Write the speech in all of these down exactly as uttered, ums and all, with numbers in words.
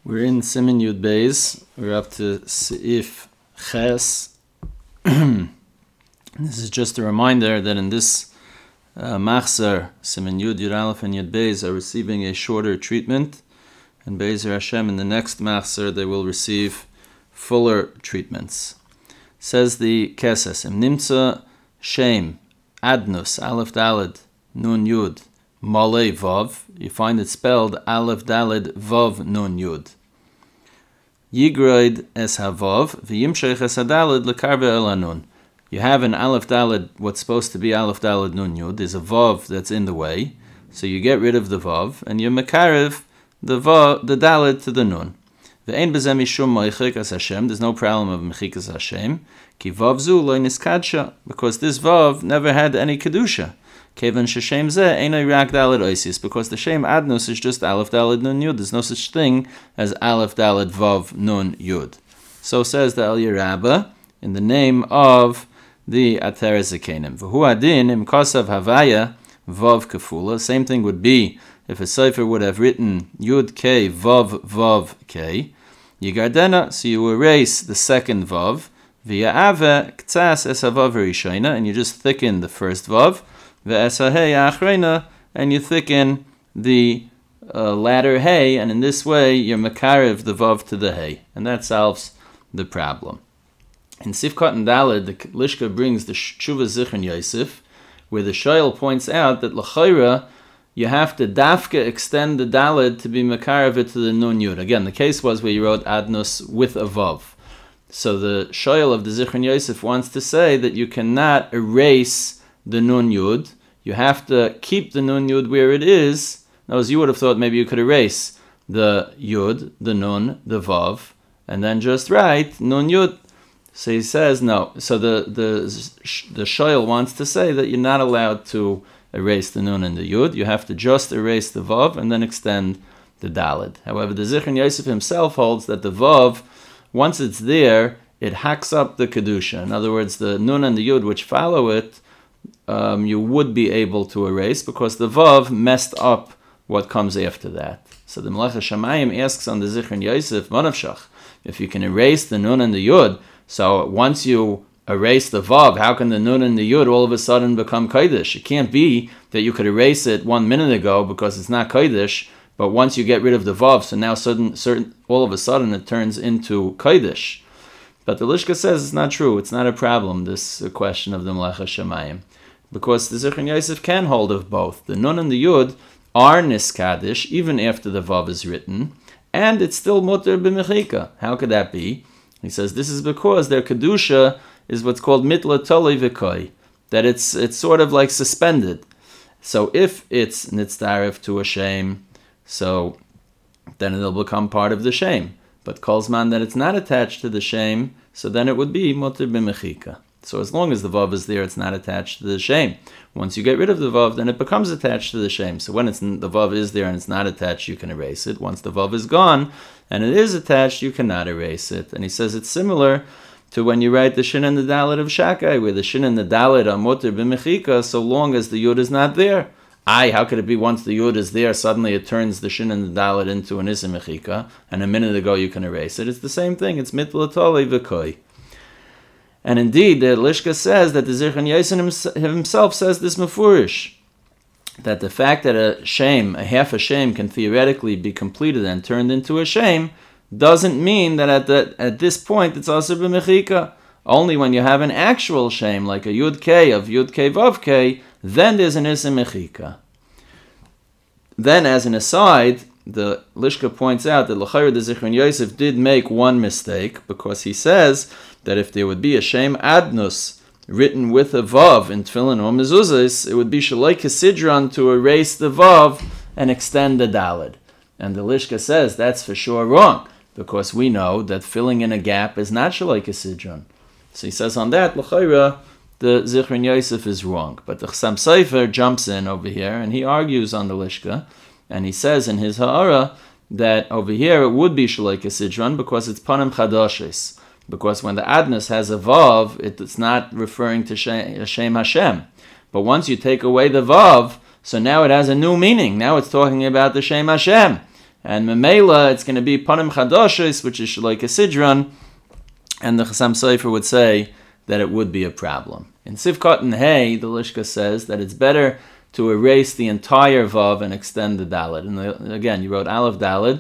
We're in Siman Yud Beis. We're up to Seif Ches. This is just a reminder that in this uh, Machzor, Siman Yud, Yud Aleph, and Yud Beis are receiving a shorter treatment, and Be'ezer Hashem in the next Machzor they will receive fuller treatments. Says the Keses, Im Nimtza Shem Adnus Aleph Daled Nun Yud Malei Vav. You find it spelled Aleph Daled Vav Nun Yud. Yigroid es havav v'yimshech es hadaled lekarve el hanun. You have an Aleph Daled, what's supposed to be Aleph Daled Nun Yud, is a vav that's in the way, so you get rid of the vav and you mekarev the vav, the Daled to the nun. Ve'ein bezeh mishum moichik as Hashem. There's no problem of mechik as Hashem. Ki vav zu lo niskadsha, because this vav never had any kedusha. Kevan sheshem zeh einay rak daled oisis, because the shem adnus is just Aleph Daled Nun Yud. There's no such thing as Aleph Daled Vav Nun Yud. So says the Eliyah Rabbah in the name of the Ateres Zakenim. V'hu adin im kosav havaya vav kefula. Same thing would be if a Sefer would have written Yud K Vav Vav K. Yigardena, so you erase the second vav. Via ave ktsas es havav rishayna, and you just thicken the first vav. And you thicken the uh, latter hay, and in this way you're makarev the vav to the hay, and that solves the problem. In Sifkat and Daled, the Lishka brings the Tshuva Zichron Yosef, where the Shoyl points out that l'chayra you have to dafka extend the Daled to be makarev it to the Nun Yud. Again, the case was where you wrote Adnus with a vav. So the Shoyl of the Zichron Yosef wants to say that you cannot erase the Nun Yud. You have to keep the Nun Yud where it is. Now, as you would have thought, maybe you could erase the Yud, the Nun, the Vav, and then just write Nun Yud. So he says no. So the the the Shoyl wants to say that you're not allowed to erase the Nun and the Yud. You have to just erase the Vav and then extend the Daled. However, the Zichron Yosef himself holds that the Vav, once it's there, it hacks up the Kedusha. In other words, the Nun and the Yud which follow it, Um, you would be able to erase because the Vav messed up what comes after that. So the Melech HaShamayim asks on the Zichron Yosef, Manavshach, if you can erase the Nun and the Yud, so once you erase the Vav, how can the Nun and the Yud all of a sudden become Kodesh? It can't be that you could erase it one minute ago because it's not Kodesh, but once you get rid of the Vav, so now certain, certain, all of a sudden it turns into Kodesh. But the Lishka says it's not true. It's not a problem, this question of the Melech HaShamayim. Because the Zichron Yosef can hold of both. The Nun and the Yud are niskadish even after the Vav is written, and it's still mutter b'mechika. How could that be? He says this is because their kedusha is what's called mitla toli v'koi, that it's it's sort of like suspended. So if it's nitzdarif to a shame, so then it'll become part of the shame. But kolzman that it's not attached to the shame, so then it would be mutter b'mechika. So as long as the Vav is there, it's not attached to the shame. Once you get rid of the Vav, then it becomes attached to the shame. So when it's the Vav is there and it's not attached, you can erase it. Once the Vav is gone and it is attached, you cannot erase it. And he says it's similar to when you write the Shin and the Dalet of Shakai, where the Shin and the Dalet are mutter b'mechika, so long as the Yud is not there. Aye, how could it be once the Yud is there, suddenly it turns the Shin and the Dalet into an Isim mechika, and a minute ago you can erase it? It's the same thing. It's mitla toli v'koi. And indeed, the Lishka says that the Zichron Yosef himself says this mefurish, that the fact that a shame, a half a shame, can theoretically be completed and turned into a shame, doesn't mean that at the, at this point it's also b'mechika. Only when you have an actual shame, like a Yud K of Yud K Vav K, then there's an Isim mechika. Then, as an aside, the Lishka points out that l'chayr the Zichron Yosef did make one mistake, because he says that if there would be a Shem Adnus written with a Vav in Tefillin or Mezuzahs, it would be Shalai Kesidron to erase the Vav and extend the Daled. And the Lishka says that's for sure wrong, because we know that filling in a gap is not Shalai Kesidron. So he says on that, l'chayra, the Zichron Yosef is wrong. But the Chassam Sofer jumps in over here, and he argues on the Lishka, and he says in his Ha'ara that over here it would be Shalai Kesidron because it's Panim Chadoshes. Because when the Adnus has a Vav, it's not referring to Shem Hashem. But once you take away the Vav, so now it has a new meaning. Now it's talking about the Shem Hashem. And Memela, it's going to be Panim Chadoshes, which is like a Sidron, and the Chassam Sofer would say that it would be a problem. In Sivkot and Hey, the Lishka says that it's better to erase the entire Vav and extend the Daled. And the, again, you wrote Aleph Daled,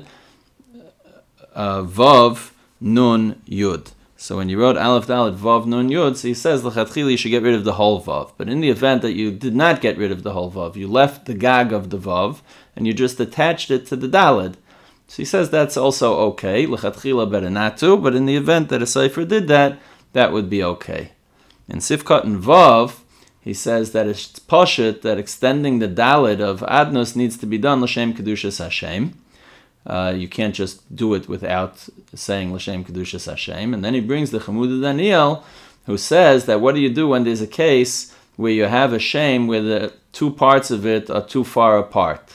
uh, Vav Nun Yud. So when you wrote Aleph Daled Vav Nun Yud, so he says L'chatchila you should get rid of the whole Vav. But in the event that you did not get rid of the whole Vav, you left the Gag of the Vav and you just attached it to the Daled. So he says that's also okay. L'chatchila better not to, but in the event that a Sefer did that, that would be okay. In Sivkot and Vav, he says that it's pashut that extending the Daled of Adnos needs to be done L'shem Kedushas Hashem. Uh, you can't just do it without saying L'shem Kedushas Hashem. And then he brings the Chamuda Daniel, who says that what do you do when there's a case where you have a shem where the two parts of it are too far apart?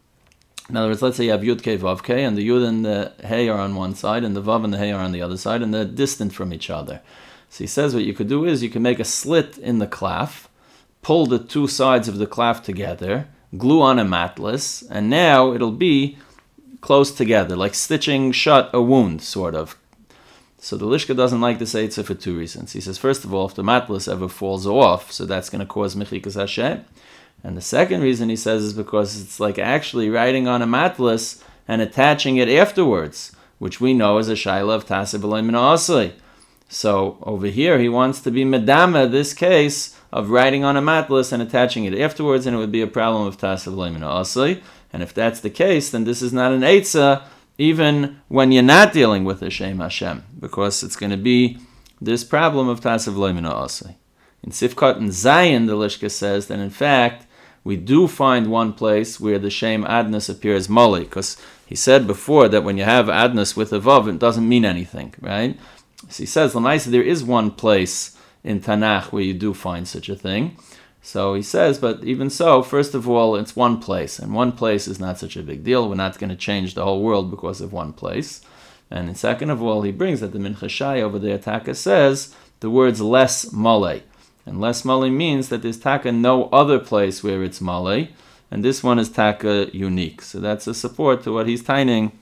In other words, let's say you have Yud Kei Vav Kei, and the Yud and the Hey are on one side, and the Vav and the Hey are on the other side, and they're distant from each other. So he says what you could do is you can make a slit in the klaf, pull the two sides of the klaf together, glue on a matlas, and now it'll be close together, like stitching shut a wound, sort of. So the Lishka doesn't like to say Eitzah for two reasons. He says, first of all, if the matlas ever falls off, so that's going to cause Mechikas Hashem. And the second reason he says is because it's like actually writing on a matlas and attaching it afterwards, which we know is a Shaila of Taseh B'loi Min Ha'asli. So over here, he wants to be Medama, this case of writing on a matlas and attaching it afterwards, and it would be a problem of Taseh B'loi Min Ha'asli. And if that's the case, then this is not an Eitzah, even when you're not dealing with a Shem Hashem, because it's going to be this problem of Taseh B'loi Min Ha'asli. In Sivkot and Zayin, the Lishka says that in fact, we do find one place where the Shem Adnas appears Moli, because he said before that when you have Adnas with a Vav, it doesn't mean anything, right? So he says, L'maisa, there is one place in Tanakh where you do find such a thing. So he says, but even so, first of all, it's one place, and one place is not such a big deal. We're not going to change the whole world because of one place. And second of all, he brings that the Mincha Shai over there, Taka says, the words less male. And less male means that there's Taka no other place where it's male, and this one is Taka unique. So that's a support to what he's taining,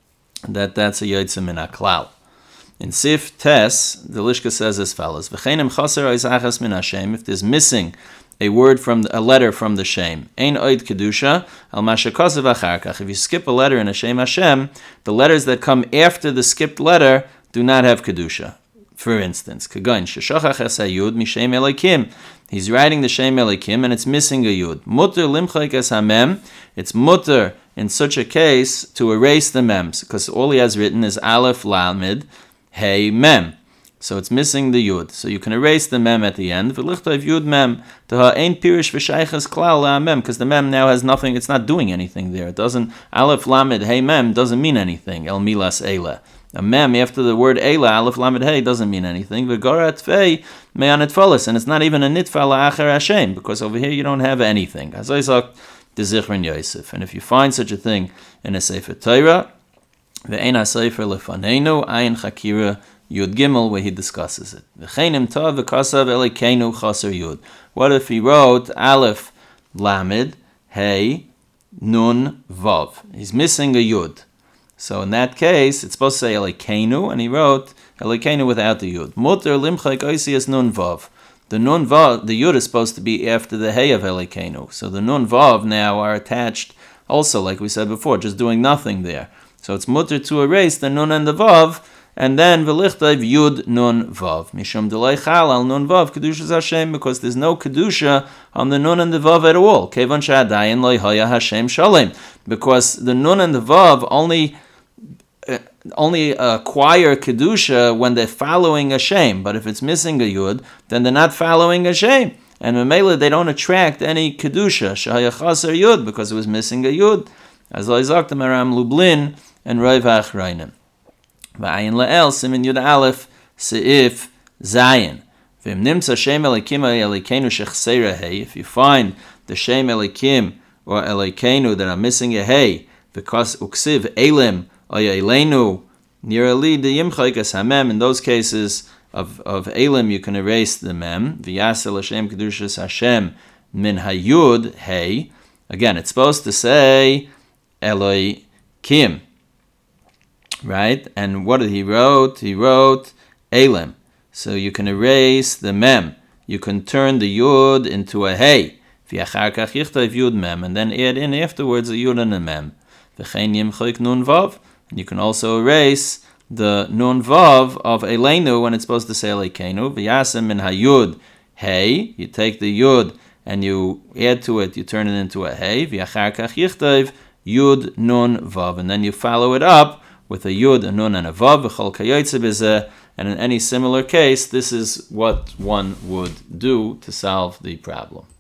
that that's a Yotzeh Min HaKlal. In Sif Tes, the Lishka says as follows: V'cheinem chaser oizachas min Hashem. If there's missing a word from the, a letter from the Shem, ein oid kedusha al mashakasav acharkach. If you skip a letter in a Shem Hashem, the letters that come after the skipped letter do not have kedusha. For instance, Kagan sheshachach es hayud mishem elikim. He's writing the Shem elikim and it's missing a yud. Mutter limchayk es hamem. It's mutter in such a case to erase the mems because all he has written is aleph lamed hey mem. So it's missing the yud. So you can erase the mem at the end. V'lichtayv yud mem to ha ein pirish v'shaychas klal la mem, because the mem now has nothing. It's not doing anything there. It doesn't. Aleph lamed hey mem doesn't mean anything. El milas eila. A mem after the word eila, aleph lamed hey doesn't mean anything. V'gorat fei me'an nitfalis, and it's not even a nitfa la'acher Hashem, because over here you don't have anything. As I said, the Zichron Yosef. And if you find such a thing in a Sefer Torah, ve'ein ha-sefer lefanenu ayin chakira Yud Gimel, where he discusses it. V'cheinim tov v'kasav elikeinu chaser Yud. What if he wrote Aleph Lamed Hey Nun Vav? He's missing a Yud. So in that case, it's supposed to say elikeinu, and he wrote elikeinu without the Yud. Mutter limchayk oisias Nun Vav. The Nun Vav, the Yud is supposed to be after the Hey of elikeinu. So the Nun Vav now are attached also, like we said before, just doing nothing there. So it's mutter to erase the Nun and the Vav, and then v'lichtayv yud nun vav mishum delay chal al nun vav kedushas Hashem, because there's no kedusha on the nun and the vav at all. Kevan shadayin loy haya Hashem shalem, because the nun and the vav only uh, only acquire kedusha when they're following a shem. But if it's missing a yud, then they're not following a shem, and memela they don't attract any kedusha shahaya chaser yud because it was missing a yud. As I zaked Maram Lublin and Rav Achrayim. V'ayin la'el, simin yud aleph, se'if, zayin. V'im nimtza shem elikim elikeinu shechseira hey. If you find the shem elikim or elikeinu that are missing a hey, because uksiv elim oya elenu near ali the yimchayk as hamem. In those cases of of elim, you can erase the mem. V'yasel Hashem kedushas Hashem min hayud hey. Again, it's supposed to say Eloi Kim. right? And what did he wrote? He wrote Elem. So you can erase the mem. You can turn the yud into a hey. Yud mem, and then add in afterwards a yud and a mem. Nun vav. And you can also erase the nun vav of Eleinu when it's supposed to say Elekeinu. V'yasem min hayud hey. You take the yud and you add to it. You turn it into a hey. V'yacharkach yud nun vav, and then you follow it up with a yud, a nun, and a vav. V'chol kayotze b'zeh. And in any similar case, this is what one would do to solve the problem.